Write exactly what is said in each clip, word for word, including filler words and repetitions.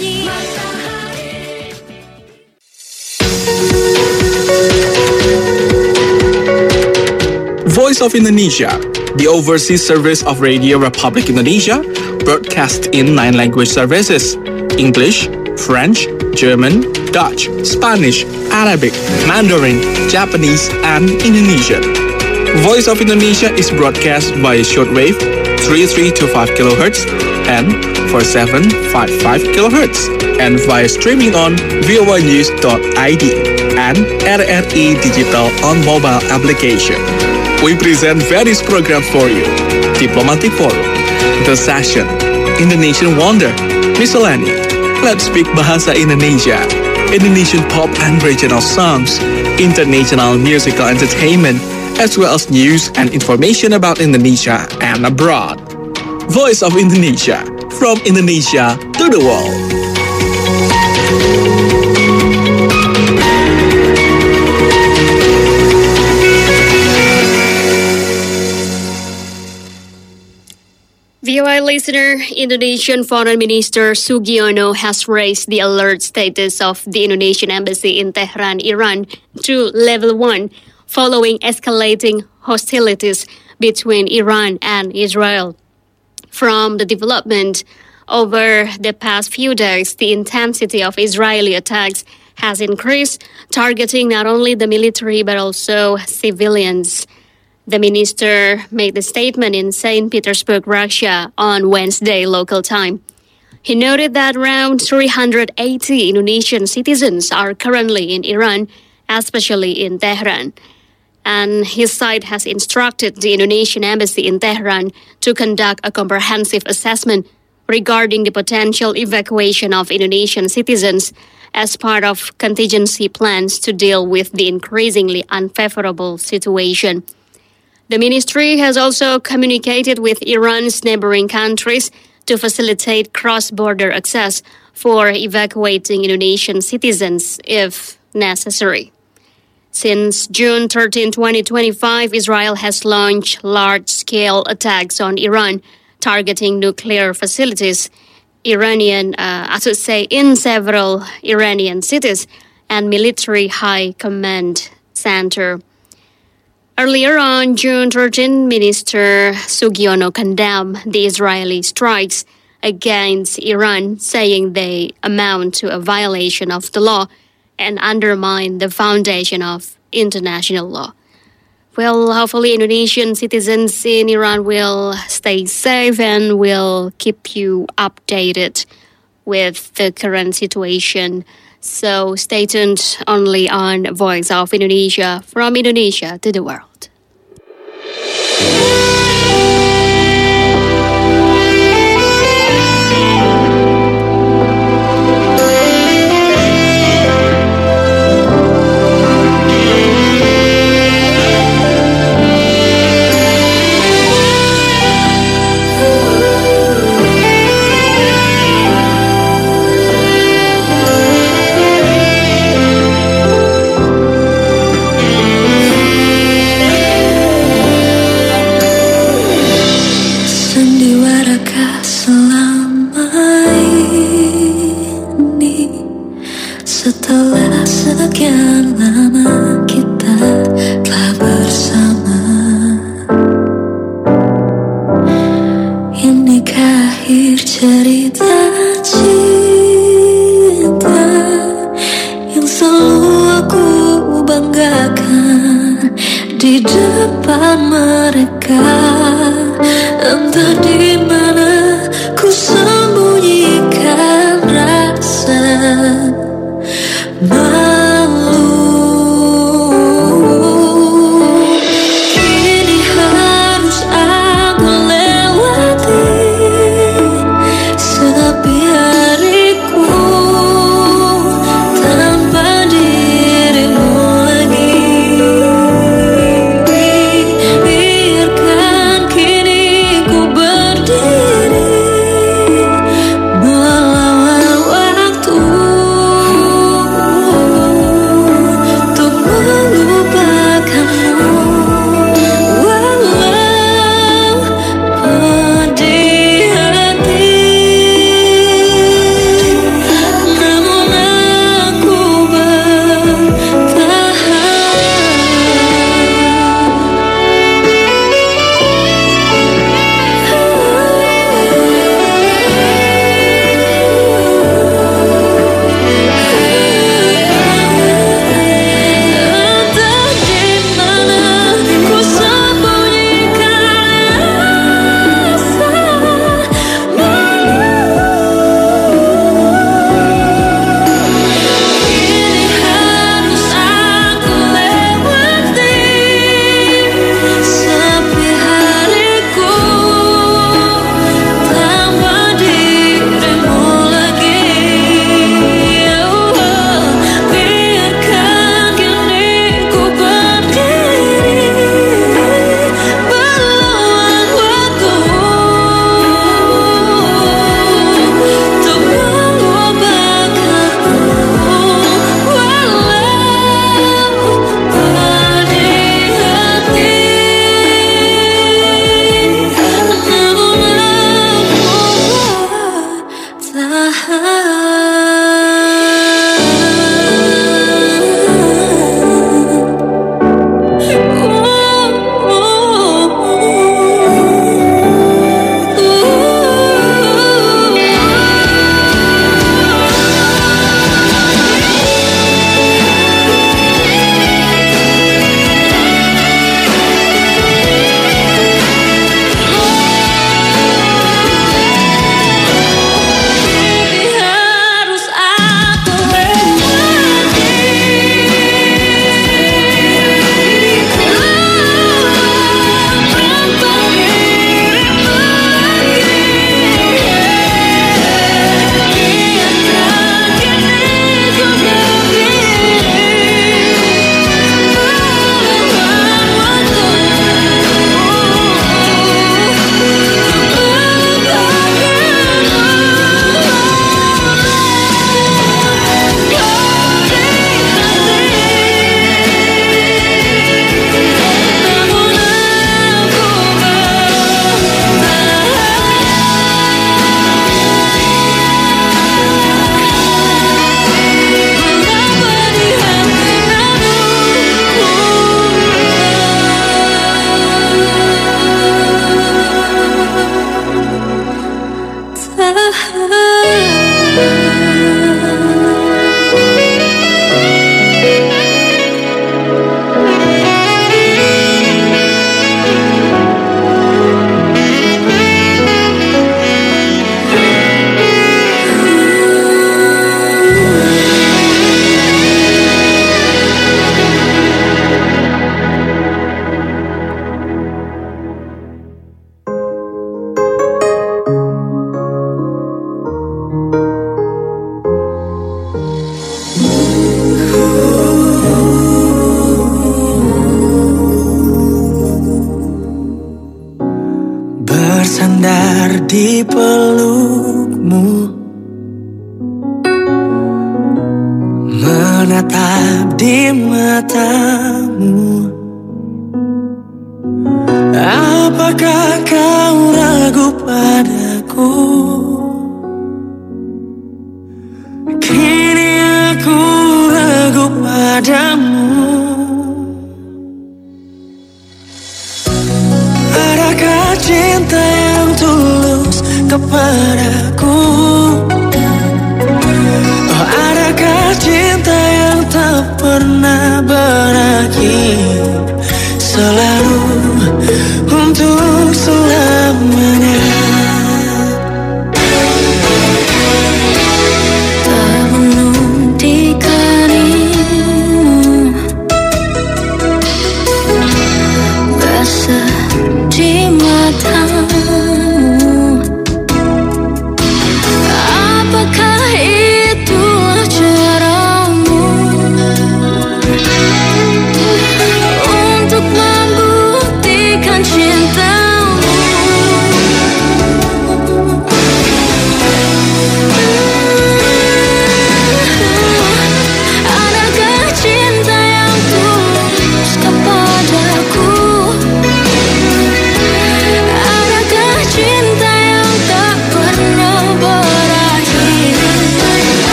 Voice of Indonesia, the overseas service of Radio Republic Indonesia, broadcast in nine language services: English, French, German, Dutch, Spanish, Arabic, Mandarin, Japanese, and Indonesian. Voice of Indonesia is broadcast via shortwave three three two five kilohertz and four seven five five kilohertz, and via streaming on voa news dot i d and R R I Digital on mobile application. We present various programs for you: Diplomatic Forum, The Session, Indonesian Wonder, Miscellany, Let's Speak Bahasa Indonesia, Indonesian pop and regional songs, international musical entertainment, as well as news and information about Indonesia and abroad. Voice of Indonesia, from Indonesia to the world. V O I listener, Indonesian Foreign Minister Sugiono has raised the alert status of the Indonesian embassy in Tehran, Iran, to level one, following escalating hostilities between Iran and Israel. From the development over the past few days, the intensity of Israeli attacks has increased, targeting not only the military but also civilians. The minister made the statement in Saint Petersburg, Russia, on Wednesday local time. He noted that around three hundred eighty Indonesian citizens are currently in Iran, especially in Tehran. And his side has instructed the Indonesian embassy in Tehran to conduct a comprehensive assessment regarding the potential evacuation of Indonesian citizens as part of contingency plans to deal with the increasingly unfavorable situation. The ministry has also communicated with Iran's neighboring countries to facilitate cross-border access for evacuating Indonesian citizens if necessary. Since June thirteenth, twenty twenty-five, Israel has launched large-scale attacks on Iran, targeting nuclear facilities, Iranian, uh, I should say, in several Iranian cities and military high command center. Earlier on June thirteenth, Minister Sugiono condemned the Israeli strikes against Iran, saying they amount to a violation of the law and undermine the foundation of international law. Well, hopefully Indonesian citizens in Iran will stay safe and will keep you updated with the current situation. So stay tuned only on Voice of Indonesia, from Indonesia to the world. Setelah sekian lama kita telah bersama, inikah akhir cerita cinta yang selalu aku banggakan di depan mereka. Entah di mana ku sembunyikan rasa malu. Kini harus aku lewati sepi hariku tanpa dirimu lagi. Biarkan kini ku berdiri Bersandar di pelukmu, menatap di matamu. Apakah kau ragu padaku? Kini aku ragu padamu. Adakah cinta yang tulus kepadaku? Oh, adakah cinta yang tak pernah berakhir, selalu untuk selamanya? Termenung di keringmu, basah di matamu.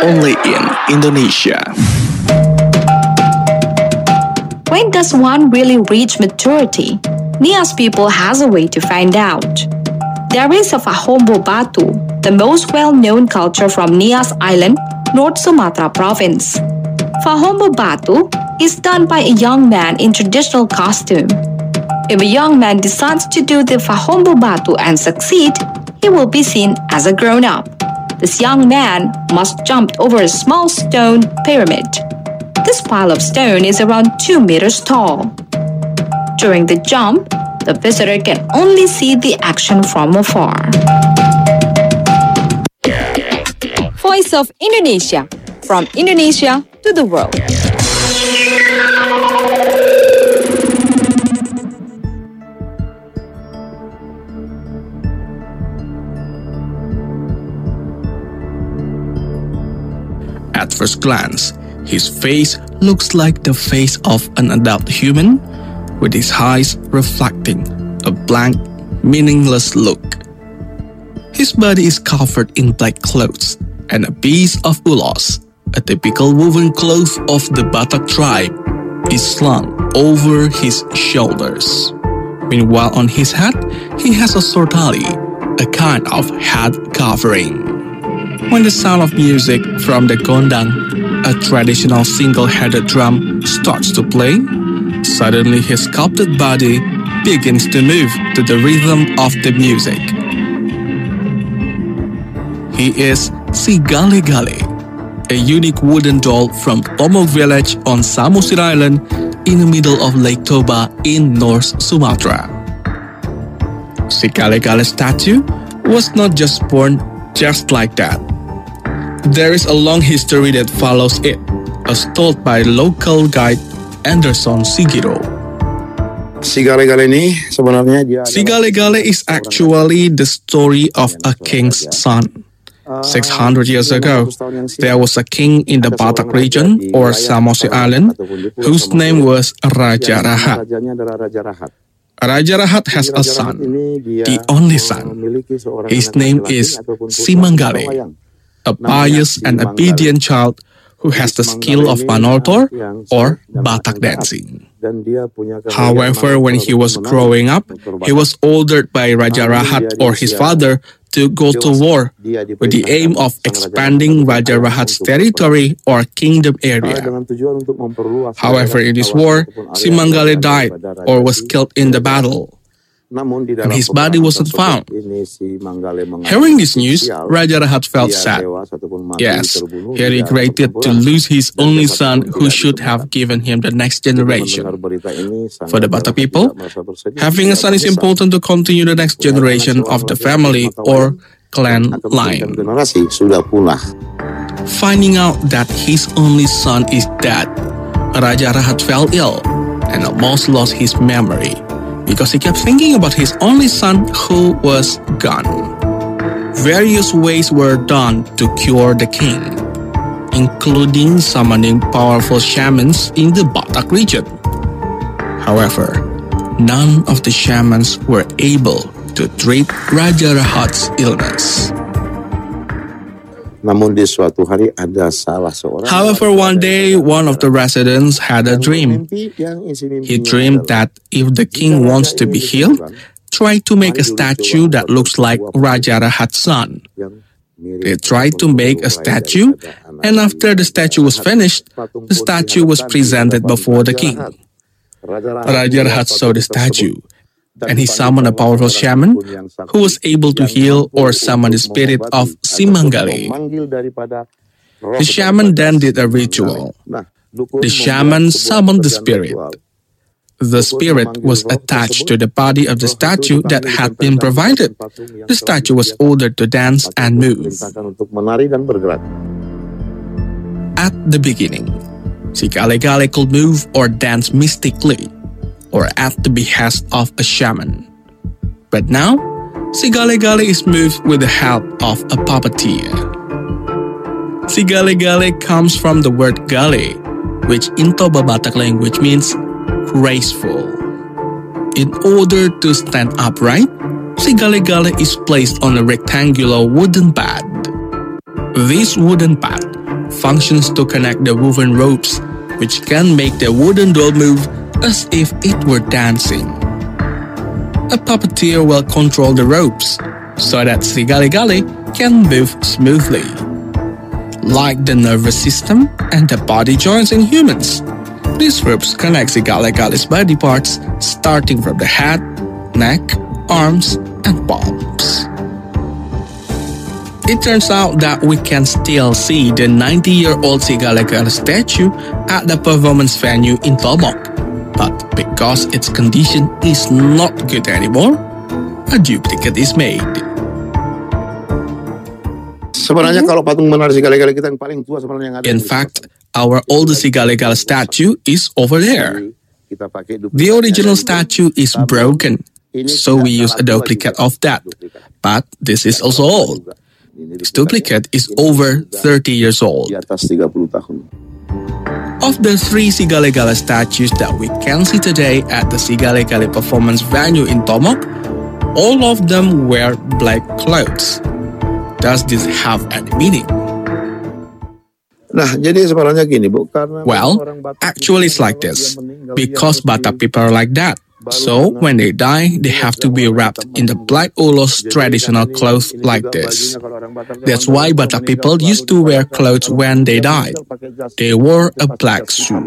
only in Indonesia. When does one really reach maturity? Nias people has a way to find out. There is a Fahombo Batu, the most well-known culture from Nias Island, North Sumatra province. Fahombo Batu is done by a young man in traditional costume. If a young man decides to do the Fahombo Batu and succeed, he will be seen as a grown-up. This young man must jump over a small stone pyramid. This pile of stone is around two meters tall. During the jump, the visitor can only see the action from afar. Voice of Indonesia, from Indonesia to the world. At first glance, his face looks like the face of an adult human, with his eyes reflecting a blank, meaningless look. His body is covered in black clothes, and a piece of ulos, a typical woven cloth of the Batak tribe, is slung over his shoulders. Meanwhile, on his head, he has a sortali, a kind of head covering. When the sound of music from the gondang, a traditional single-headed drum, starts to play, suddenly his sculpted body begins to move to the rhythm of the music. He is Si Gale Gale, a unique wooden doll from Tomok village on Samosir Island in the middle of Lake Toba in North Sumatra. Si Gale Gale statue was not just born just like that. There is a long history that follows it, as told by local guide Anderson Sigiro. Si Gale Gale ini sebenarnya dia Si Gale Gale is actually the story of a king's son. six hundred years ago, there was a king in the Batak region or Samosir Island whose name was Raja Rahat. Raja Rahat has a son, the only son. His name is Simangale, a pious and obedient child who has the skill of Panortor or Batak dancing. However, when he was growing up, he was ordered by Raja Rahat or his father to go to war with the aim of expanding Raja Rahat's territory or kingdom area. However, in this war, Simangale died or was killed in the battle, and his body wasn't found. Hearing this news, Raja Rahat felt sad. Yes, he regretted to lose his only son who should have given him the next generation. For the Batak people, having a son is important to continue the next generation of the family or clan line. Finding out that his only son is dead, Raja Rahat fell ill and almost lost his memory, because he kept thinking about his only son who was gone. Various ways were done to cure the king, including summoning powerful shamans in the Batak region. However, none of the shamans were able to treat Raja Rahat's illness. However, one day, one of the residents had a dream. He dreamed that if the king wants to be healed, try to make a statue that looks like Raja Rahat's son. They tried to make a statue, and after the statue was finished, the statue was presented before the king. Raja Rahat saw the statue, and he summoned a powerful shaman who was able to heal or summon the spirit of Simangale. The shaman then did a ritual. The shaman summoned the spirit. The spirit was attached to the body of the statue that had been provided. The statue was ordered to dance and move. At the beginning, Si Gale Gale could move or dance mystically, or at the behest of a shaman. But now, Si Gale Gale is moved with the help of a puppeteer. Si Gale Gale comes from the word gale, which in Toba Batak language means graceful. In order to stand upright, Si Gale Gale is placed on a rectangular wooden pad. This wooden pad functions to connect the woven ropes, which can make the wooden doll move as if it were dancing. A puppeteer will control the ropes so that si Gali-Gali can move smoothly. Like the nervous system and the body joints in humans, these ropes connect si Gali-Gali's body parts starting from the head, neck, arms, and palms. It turns out that we can still see the ninety-year-old si Gali-Gali statue at the performance venue in Tomok. But because its condition is not good anymore, a duplicate is made. Sebenarnya kalau patung menari si Gali-Gali kita yang paling tua sebenarnya yang ada. In fact, our oldest si Gali-Gali statue is over there. The original statue is broken, so we use a duplicate of that. But this is also old. This duplicate is over thirty years old. Of the three si Gali-Gali statues that we can see today at the si Gali-Gali performance venue in Tomok, all of them wear black clothes. Does this have any meaning? Nah, jadi sebenarnya gini, Bu, karena Well, actually it's like this. Because Batak people are like that. So, when they die, they have to be wrapped in the black ulos traditional clothes like this. That's why Batak people used to wear clothes when they died. They wore a black suit.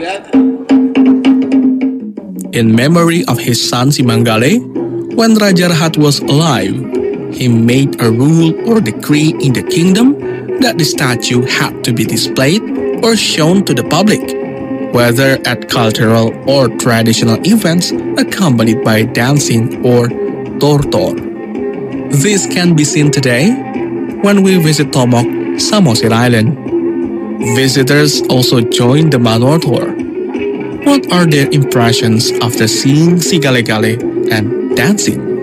In memory of his son Simanggale, when Raja Rahat was alive, he made a rule or decree in the kingdom that the statue had to be displayed or shown to the public, whether at cultural or traditional events accompanied by dancing or tortor. This can be seen today when we visit Tomok, Samosir Island. Visitors also join the Manortor. What are their impressions after seeing si Gali-Gali and dancing?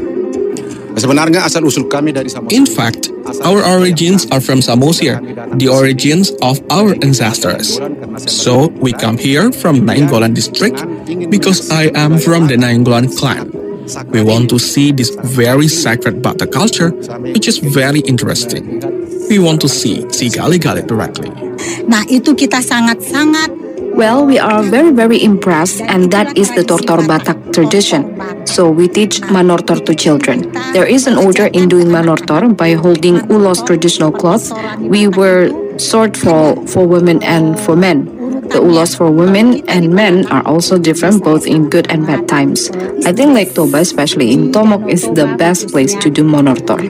In fact, our origins are from Samosir, the origins of our ancestors. So we come here from Nainggolan district because I am from the Nainggolan clan. We want to see this very sacred Batak culture, which is very interesting. We want to see si Gali-Gali directly. Nah, itu kita sangat-sangat. Well, we are very, very impressed, and that is the Tortor Batak tradition. So we teach Manortor to children. There is an order in doing Manortor by holding ulos traditional cloths. We were sort for, for women and for men. The ulos for women and men are also different both in good and bad times. I think Lake Toba, especially in Tomok, is the best place to do Manortor.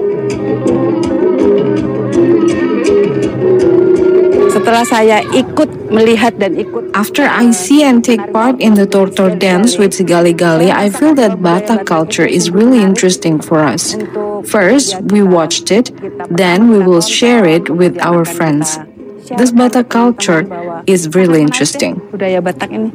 Setelah saya ikut melihat dan ikut. After I see and take part in the Tortor dance with si Gali-Gali, I feel that Batak culture is really interesting for us. First, we watched it, then we will share it with our friends. This Batak culture is really interesting. Budaya Batak ini.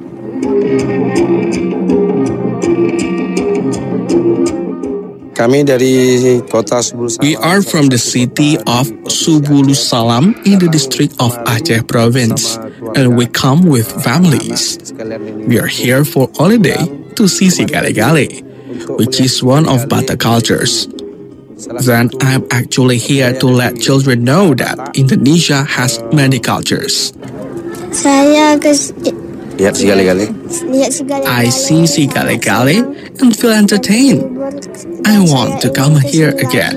Kami dari kota Subulu Salam. We are from the city of Subulu Salam in the district of Aceh province, and we come with families. We are here for holiday to see si Gali-Gali, which is one of Batak cultures. Then I'm actually here to let children know that Indonesia has many cultures. Saya ke Lihat si Gali-Gali. lihat si Gali-Gali. I see si Gali-Gali and feel entertained. I want to come here again.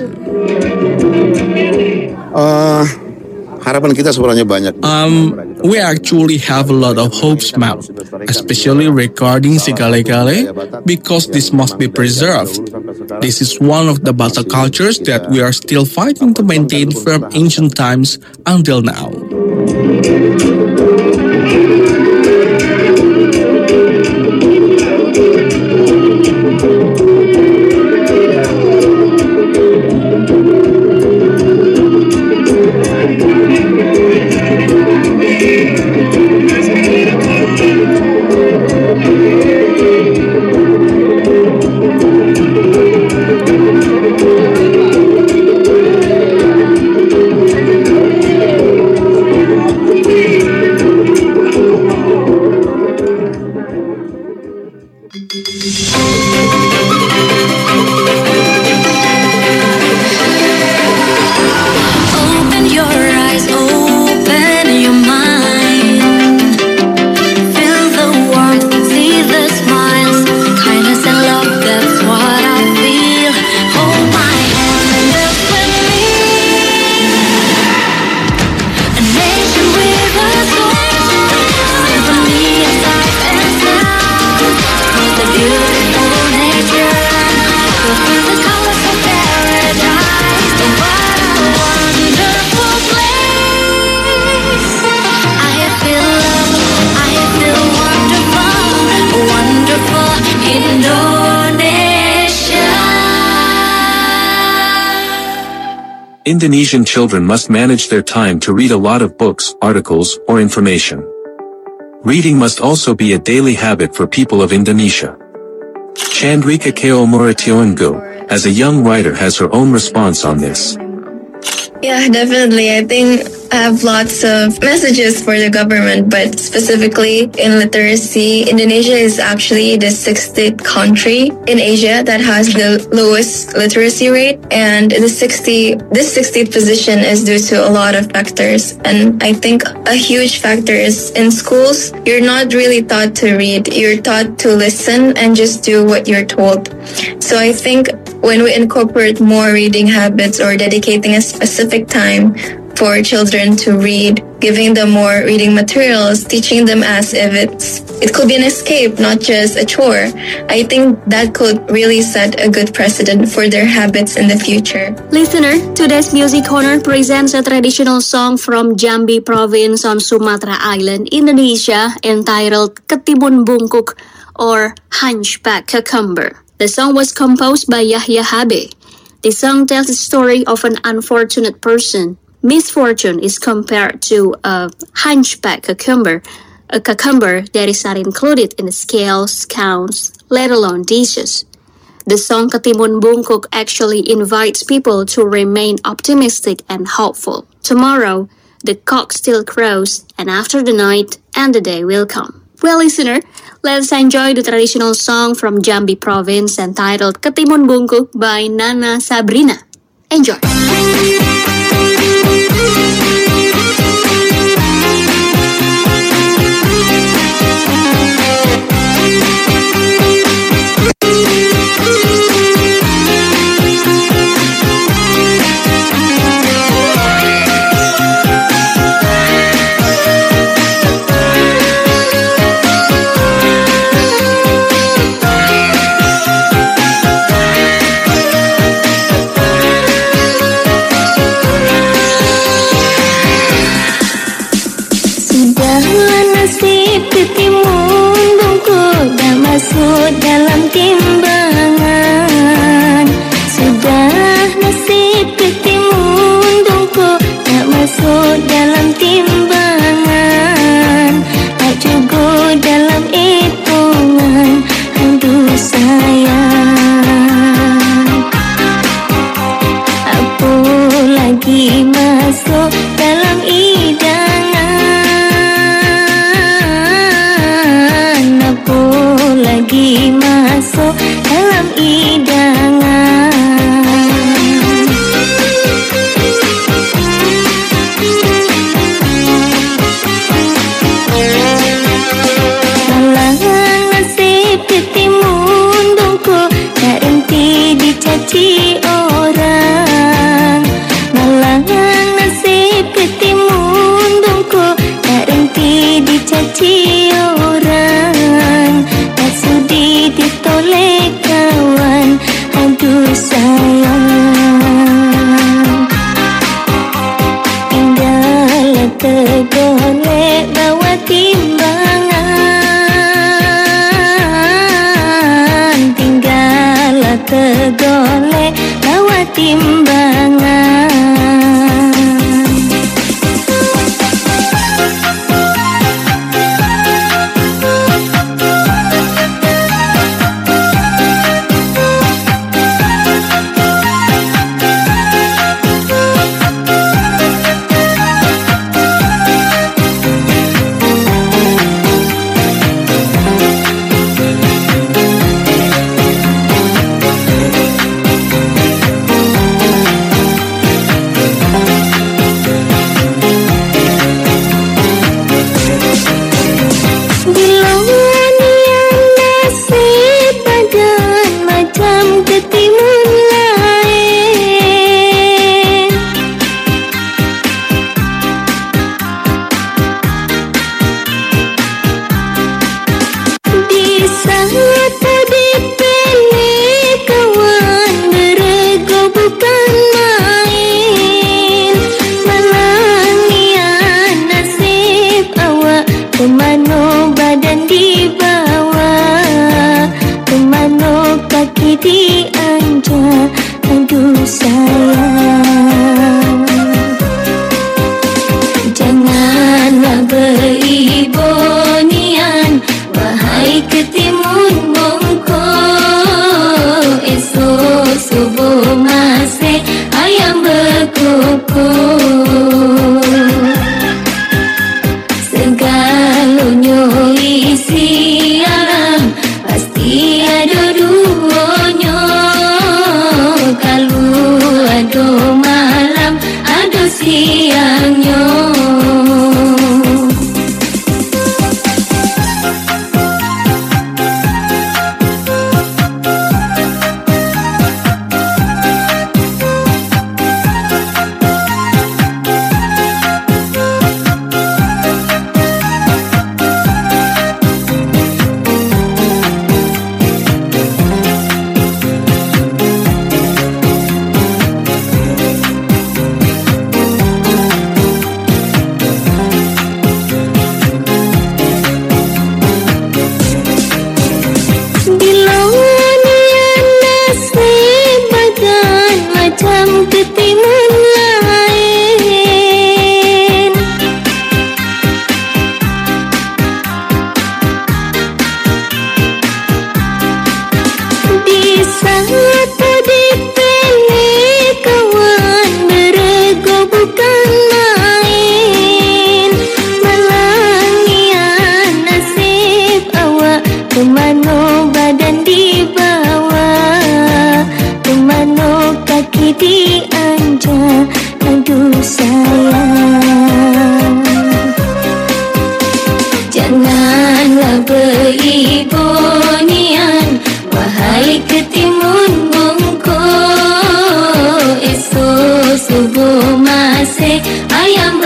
Uh, harapan kita sebenarnya banyak. Um, we actually have a lot of hopes, ma'am, especially regarding si Gali-Gali, because this must be preserved. This is one of the Batak cultures that we are still fighting to maintain from ancient times until now. Thank you. Indonesian children must manage their time to read a lot of books, articles, or information. Reading must also be a daily habit for people of Indonesia. Chandrika Keo Murationgo, as a young writer, has her own response on this. Yeah, definitely. I think I have lots of messages for the government, but specifically in literacy, Indonesia is actually the sixtieth country in Asia that has the lowest literacy rate. And the sixty, this sixtieth position is due to a lot of factors. And I think a huge factor is in schools, you're not really taught to read. You're taught to listen and just do what you're told. So I think when we incorporate more reading habits or dedicating a specific time for children to read, giving them more reading materials, teaching them as if it's it could be an escape, not just a chore, I think that could really set a good precedent for their habits in the future. Listener, today's Music Corner presents a traditional song from Jambi Province on Sumatra Island, Indonesia, entitled Ketimun Bungkuk or Hunchback Cucumber. The song was composed by Yahya Habe. The song tells the story of an unfortunate person. Misfortune is compared to a hunchback cucumber, a cucumber that is not included in the scales, counts, let alone dishes. The song Ketimun Bungkuk actually invites people to remain optimistic and hopeful. Tomorrow, the cock still crows, and after the night, and the day will come. Well, listener, let's enjoy the traditional song from Jambi Province entitled Ketimun Bungkuk by Nana Sabrina. Enjoy! Ketimun bungkuk dah masuk dalam timbangan. Sudah nasib ketimun bungkuk dah masuk dalam timbangan. Tak cukup dalam hitungan. Aduh sayang, apa lagi masuk dalam hidangan. Lagi masuk dalam hidangan. Malangan nasib ketimun bungkuk tak henti dicaci orang. Malangan nasib berkoko. Segalanya isi alam pasti ada duanya. Kalau ada malam ada siangnya. Ketimun lain di satu dipilih kawan berego bukan main. Malangian nasib awak kemana badan dibawa, kemana kaki dianjak. Aduh sayang, janganlah beribonian, wahai ketimun bungkuk. Esok subuh masih ayam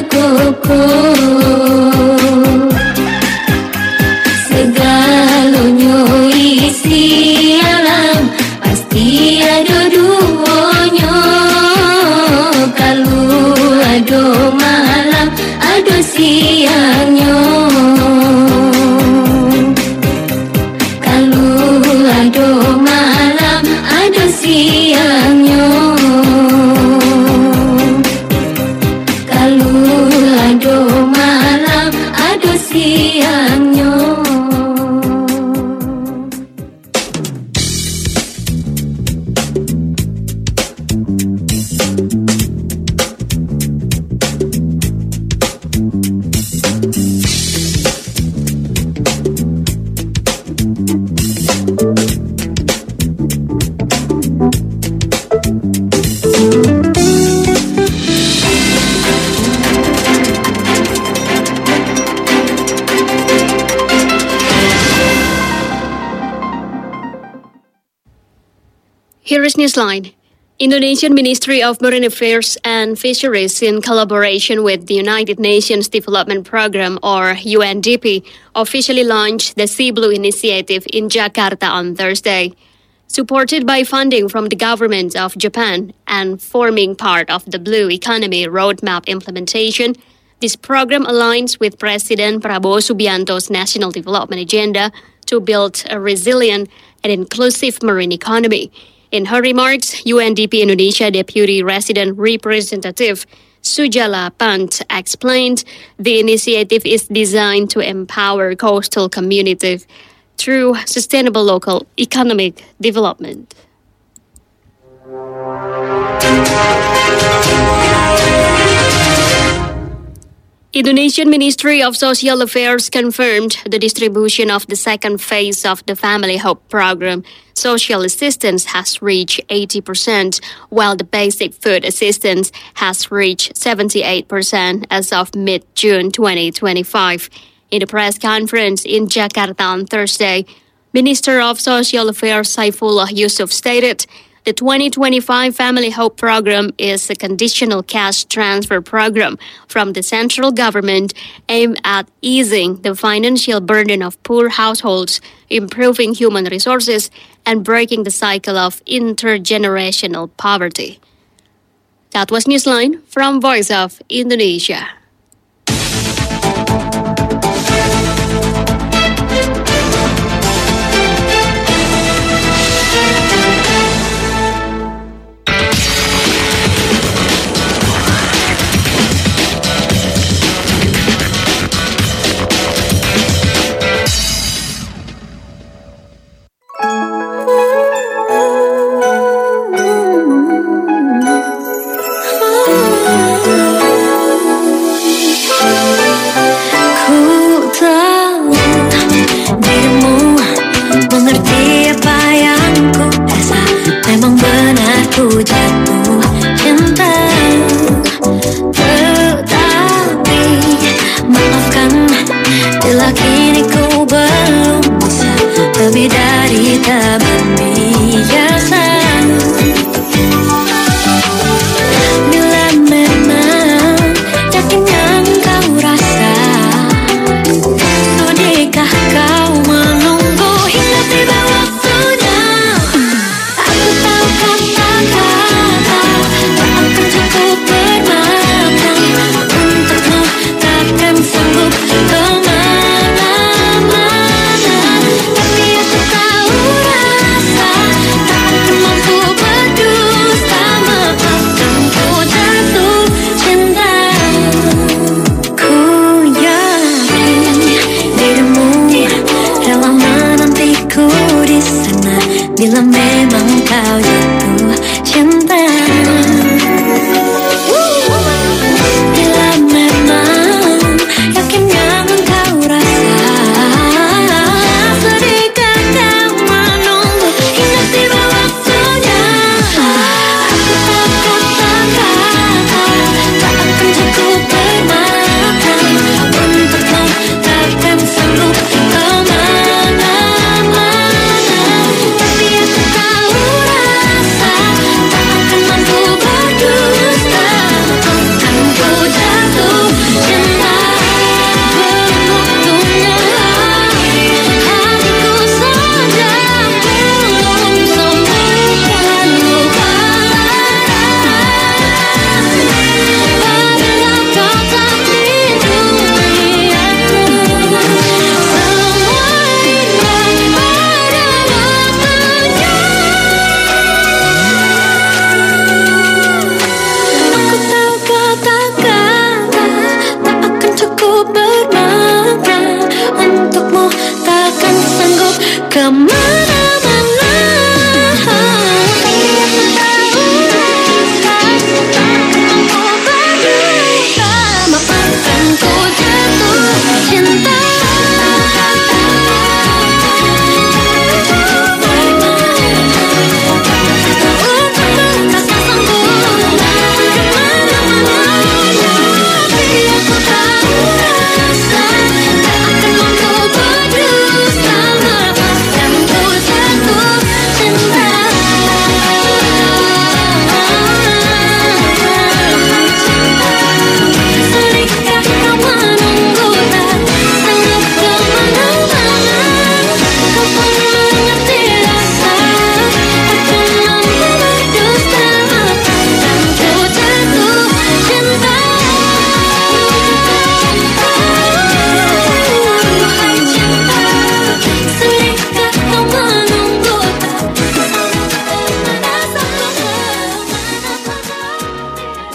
berkokok. Segalanya isi alam pasti ada duanya. Kalau ada malam ada siangnya. Kalau ada malam ada siangnya. Kalau ada malam ada siangnya. Here is Newsline. Indonesian Ministry of Marine Affairs and Fisheries, in collaboration with the United Nations Development Programme, or U N D P, officially launched the Sea Blue Initiative in Jakarta on Thursday. Supported by funding from the government of Japan and forming part of the Blue Economy Roadmap implementation, this program aligns with President Prabowo Subianto's National Development Agenda to build a resilient and inclusive marine economy. In her remarks, U N D P Indonesia Deputy Resident Representative Sujala Pant explained the initiative is designed to empower coastal communities through sustainable local economic development. Indonesian Ministry of Social Affairs confirmed the distribution of the second phase of the Family Hope Program. Social assistance has reached eighty percent, while the basic food assistance has reached seventy-eight percent as of mid-June twenty twenty-five. In a press conference in Jakarta on Thursday, Minister of Social Affairs Saifullah Yusuf stated the twenty twenty-five Family Hope Program is a conditional cash transfer program from the central government aimed at easing the financial burden of poor households, improving human resources, and breaking the cycle of intergenerational poverty. That was Newsline from Voice of Indonesia. Oh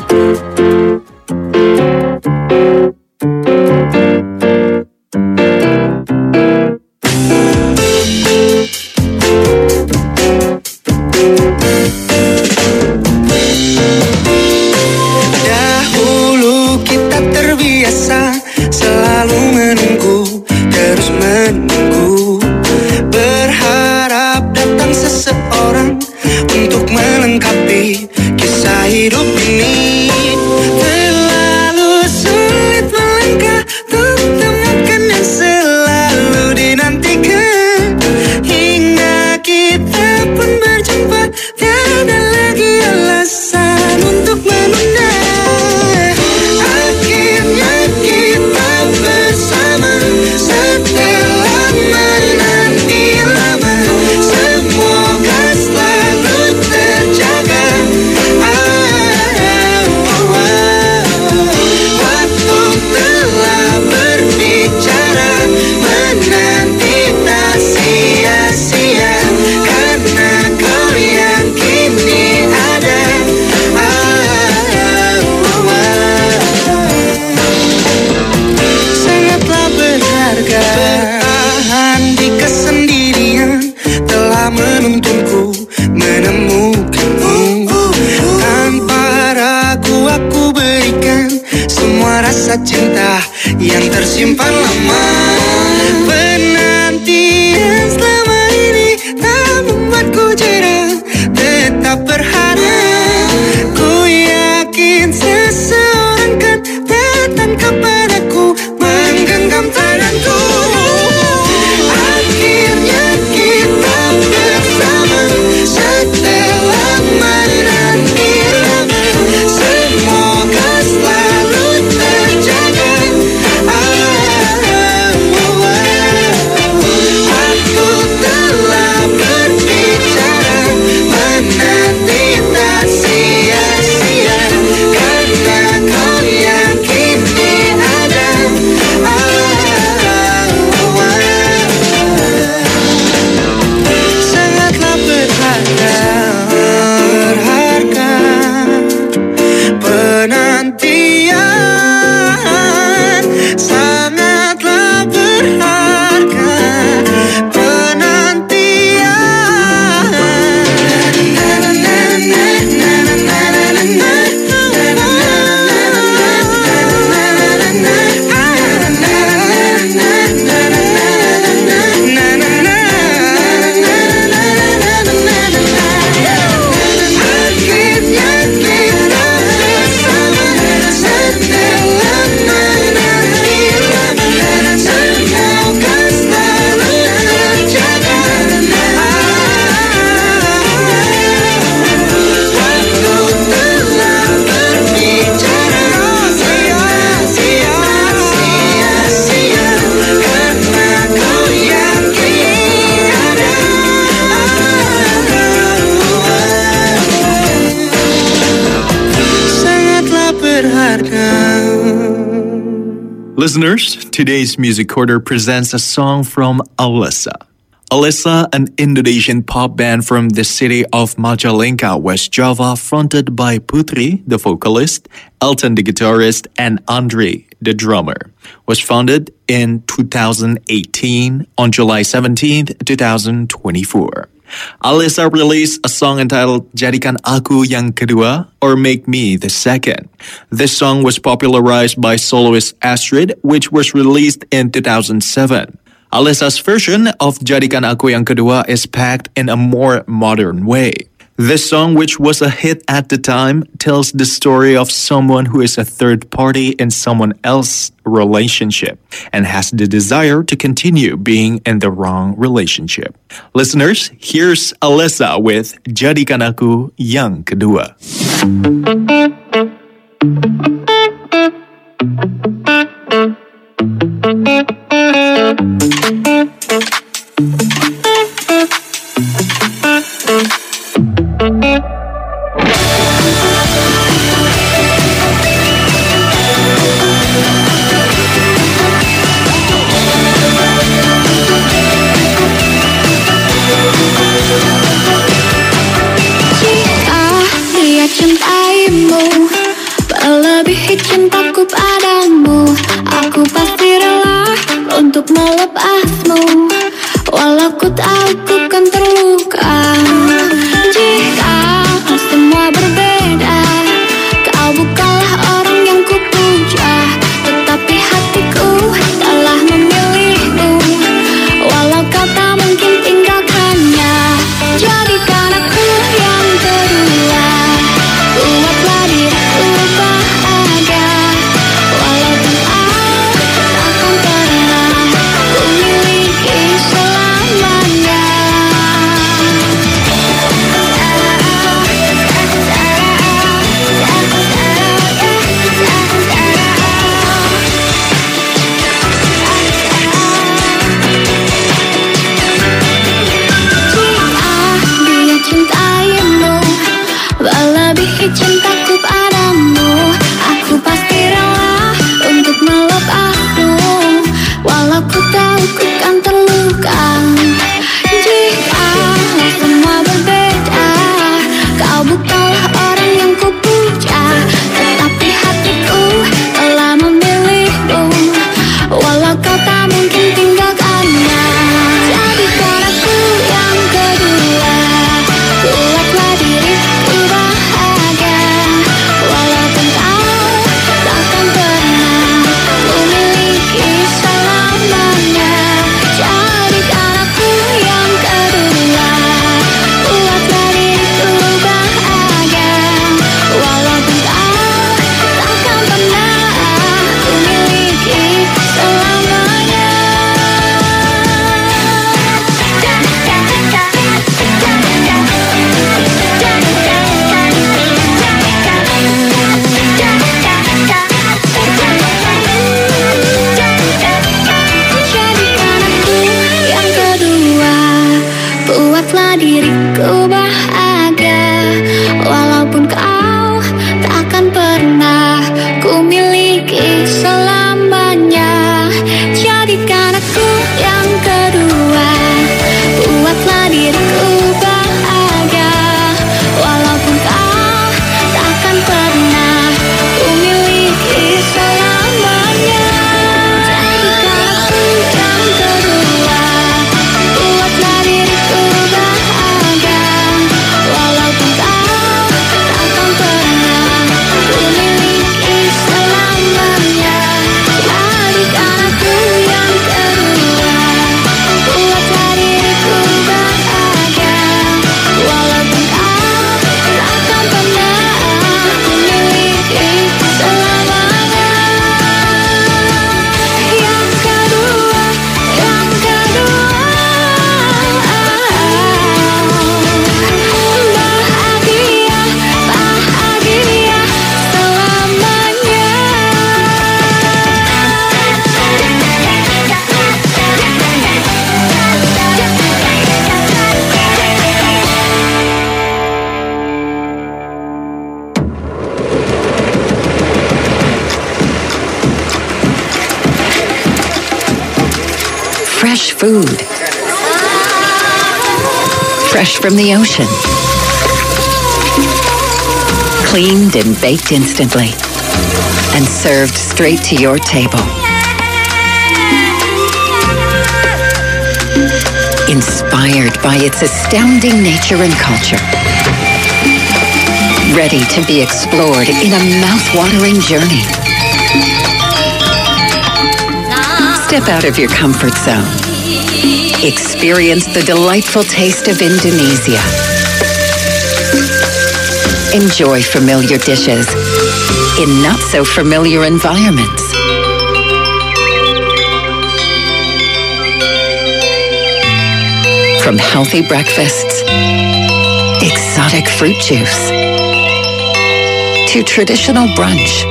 Listeners, today's Music Corner presents a song from Alessa. Alessa, an Indonesian pop band from the city of Majalengka, West Java, fronted by Putri, the vocalist, Elton, the guitarist, and Andre, the drummer, was founded in two thousand eighteen on July seventeenth, twenty twenty-four. Alessa released a song entitled Jadikan Aku Yang Kedua or Make Me the Second. This song was popularized by soloist Astrid, which was released in two thousand seven. Alessa's version of Jadikan Aku Yang Kedua is packed in a more modern way. This song, which was a hit at the time, tells the story of someone who is a third party in someone else's relationship and has the desire to continue being in the wrong relationship. Listeners, here's Alessa with Jadikan Aku Yang Kedua. Aku pasti rela untuk melepasmu, walau ku tahu ku kan terluka. Jika semua berbeda, kau bukanlah orang yang ku puja, tetapi hatiku telah memilihmu, walau kau tak mungkin tinggalkannya. Jadikan aku yang kedua, buatlah diriku bahagia, walaupun aku takkan pernah ku miliki selamanya. Melebihi cintaku padamu, aku pasti rela untuk melepasmu, walau ku tahu ku kan terluka. Jika semua berbeda, kau bukanlah orang yang ku puja, tetapi hatiku telah memilihmu, walau kau tak mungkin tinggalkannya. Jadikan aku yang kedua, buatlah diriku bahagia, walaupun kau takkan pernah ku miliki selamanya. Jadikan aku yang kedua, buatlah diriku bahagia, walaupun kau takkan pernah ku miliki selamanya. Jadikan aku yang kedua, buatlah diriku bahagia, walaupun kau takkan pernah ku miliki selamanya. Jadikan aku yang kedua, buatlah diriku bahagia, walaupun kau takkan pernah ku miliki selamanya. Jadikan aku yang kedua, buatlah diriku bahagia, walaupun kau takkan pernah ku miliki selamanya. Jadikan aku yang kedua, buatlah diriku bahagia, walaupun kau takkan pernah ku miliki selamanya. Yang kedua, yang kedua, bahagia, bahagia selamanya. Fresh food. Fresh from the ocean. Cleaned and baked instantly. And served straight to your table. Inspired by its astounding nature and culture. Ready to be explored in a mouth-watering journey. Step out of your comfort zone. Experience the delightful taste of Indonesia. Enjoy familiar dishes in not-so-familiar environments. From healthy breakfasts, exotic fruit juice, to traditional brunch.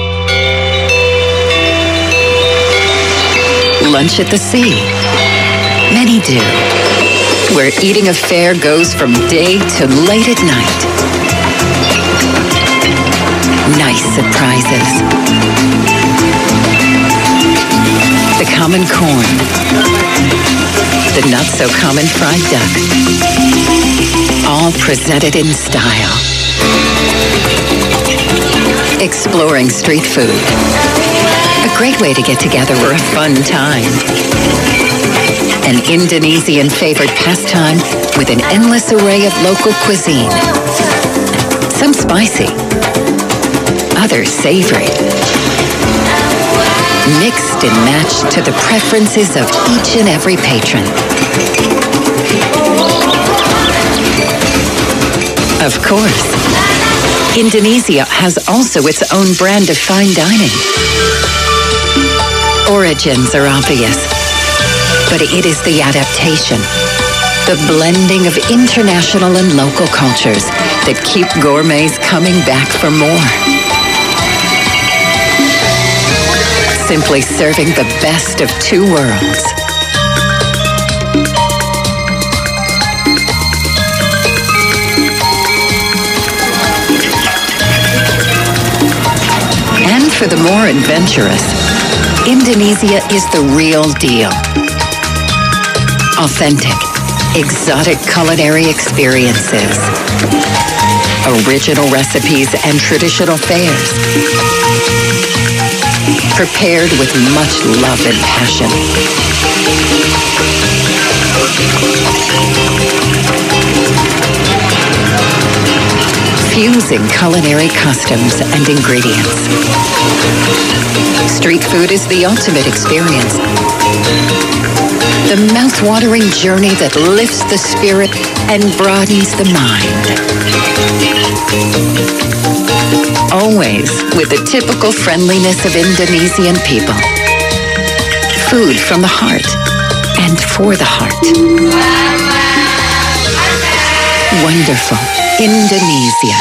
Lunch at the sea. Many do. Where eating a fare goes from day to late at night. Nice surprises. The common corn. The not-so-common fried duck. All presented in style. Exploring street food. A great way to get together for a fun time. An Indonesian favorite pastime with an endless array of local cuisine. Some spicy, others savory. Mixed and matched to the preferences of each and every patron. Of course, Indonesia has also its own brand of fine dining. Origins are obvious, but it is the adaptation, the blending of international and local cultures that keep gourmets coming back for more. Simply serving the best of two worlds. And for the more adventurous, Indonesia is the real deal. Authentic, exotic culinary experiences. Original recipes and traditional fairs. Prepared with much love and passion. Fusing culinary customs and ingredients. Street food is the ultimate experience. The mouth-watering journey that lifts the spirit and broadens the mind. Always with the typical friendliness of Indonesian people. Food from the heart and for the heart. Wonderful Indonesia.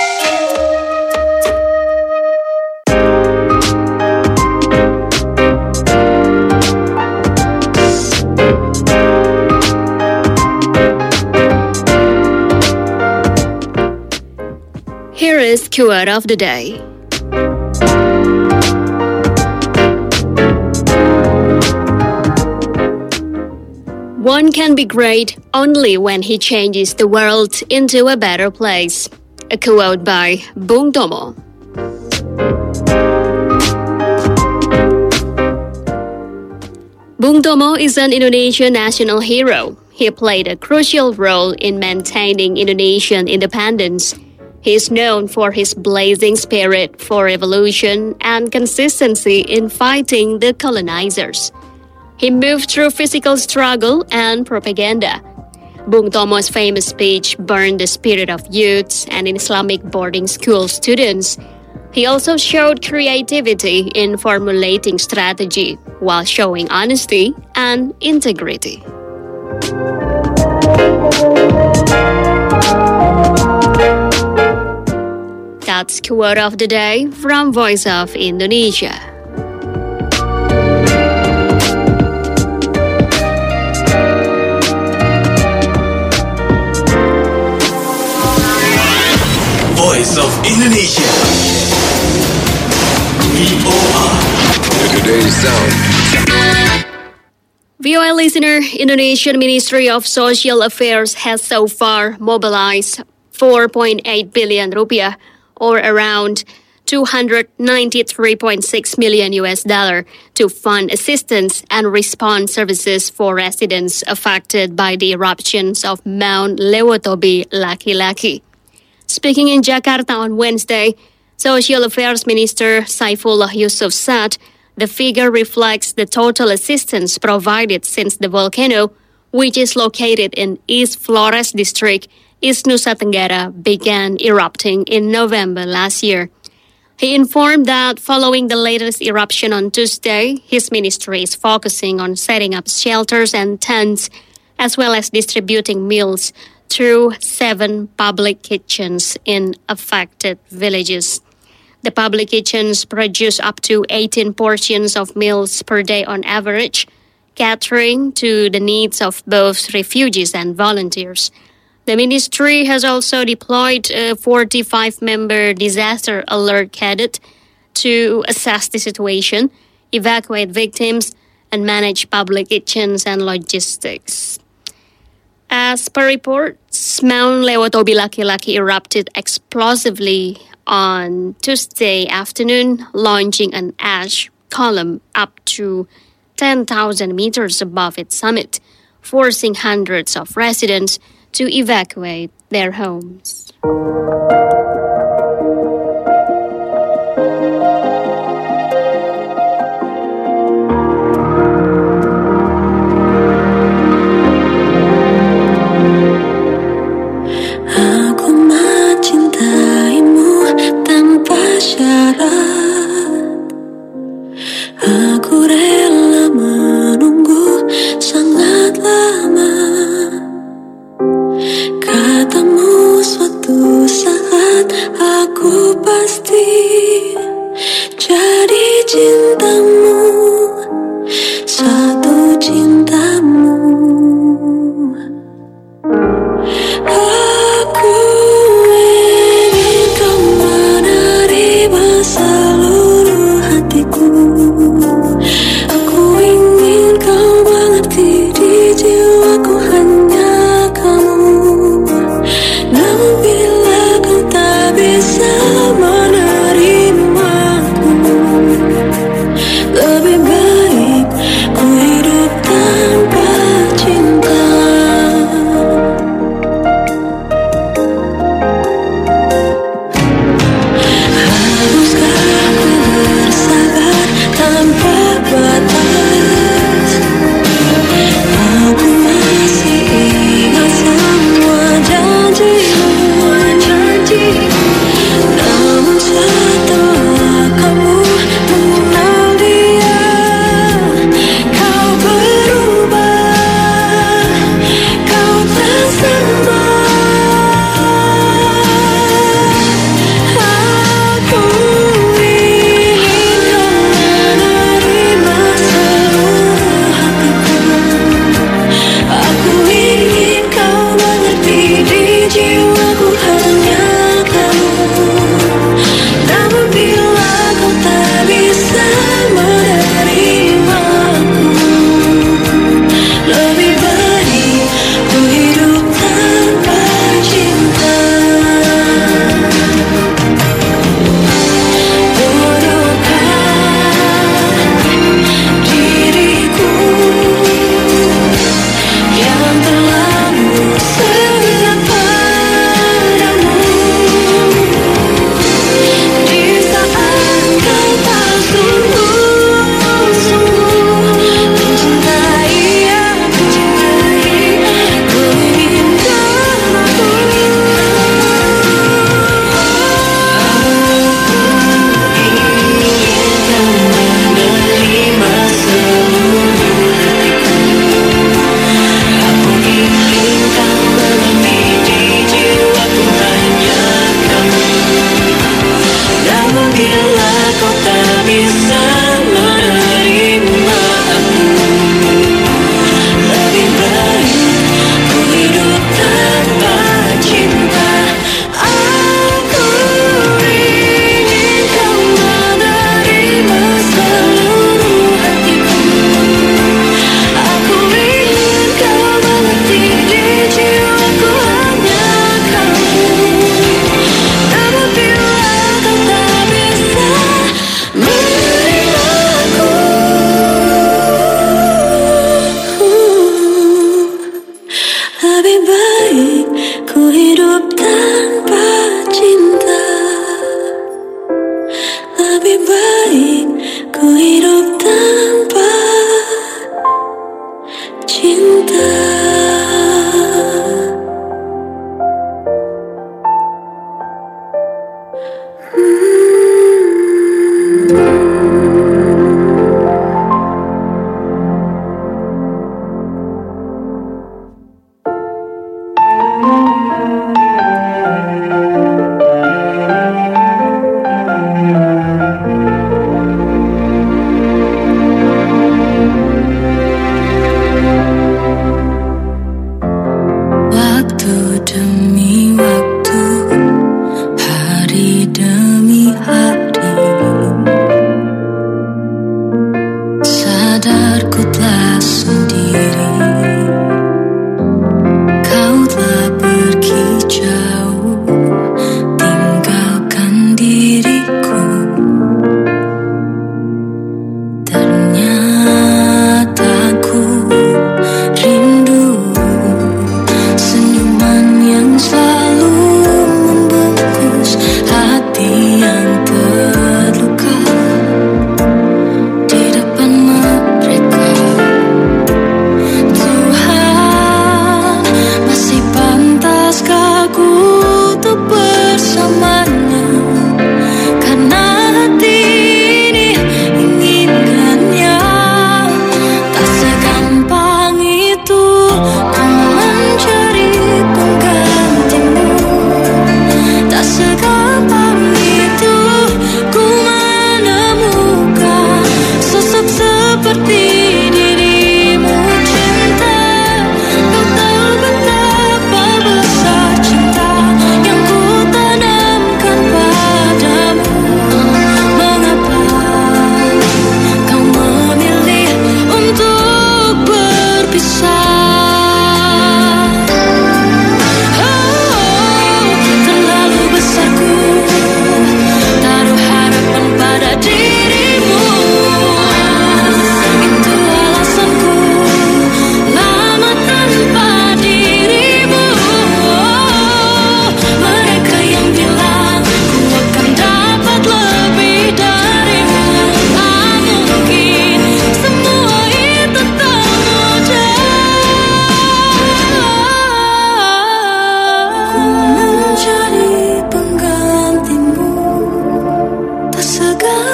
Here is Quote of the Day. One can be great only when he changes the world into a better place. A quote by Bung Tomo. Bung Tomo is an Indonesian national hero. He played a crucial role in maintaining Indonesian independence. He is known for his blazing spirit for revolution and consistency in fighting the colonizers. He moved through physical struggle and propaganda. Bung Tomo's famous speech burned the spirit of youths and Islamic boarding school students. He also showed creativity in formulating strategy while showing honesty and integrity. That's Quote of the Day from Voice of Indonesia. Voice of Indonesia. V O R. Today's sound. V O A listener, Indonesian Ministry of Social Affairs has so far mobilized four point eight billion rupiah, or around two hundred ninety-three point six million U S dollar, to fund assistance and response services for residents affected by the eruptions of Mount Lewotobi Laki-Laki. Speaking in Jakarta on Wednesday, Social Affairs Minister Saifullah Yusuf said the figure reflects the total assistance provided since the volcano, which is located in East Flores District, East Nusa Tenggara, began erupting in November last year. He informed that following the latest eruption on Tuesday, his ministry is focusing on setting up shelters and tents, as well as distributing meals through seven public kitchens in affected villages. The public kitchens produce up to eighteen portions of meals per day on average, catering to the needs of both refugees and volunteers. The ministry has also deployed a forty-five member disaster alert cadet to assess the situation, evacuate victims, and manage public kitchens and logistics. As per reports, Mount Lewotobi Laki-Laki erupted explosively on Tuesday afternoon, launching an ash column up to ten thousand meters above its summit, forcing hundreds of residents to evacuate their homes. Aku mencintaimu tanpa syarat. Aku rela menunggu sangat lama. Katamu suatu saat aku pasti jadi cintamu, satu cintamu. Aku ingin kau menerima selalu.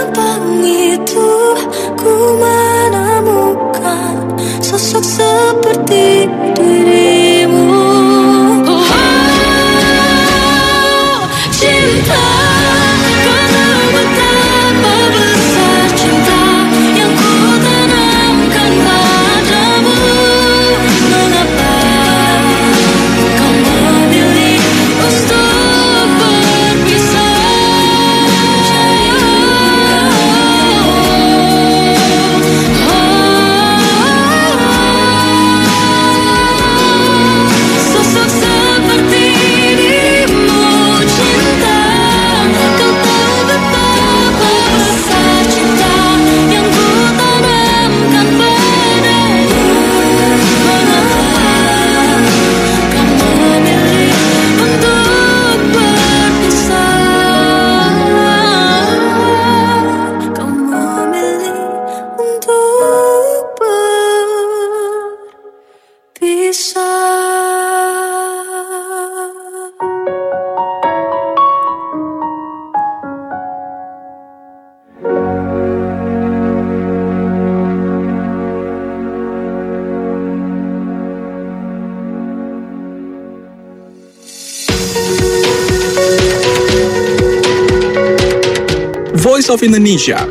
malam itu ku menemukan sosok seperti dirimu. Oh, cinta, kau tahu betapa besar cinta yang ku tanamkan padamu. Mengapa kau memilih untuk berpisah? Sosok seperti dirimu, cinta, kau tahu betapa besar cinta yang ku tanamkan padamu. Mengapa kau memilih untuk berpisah? Kau memilih untuk berpisah. Voice of Indonesia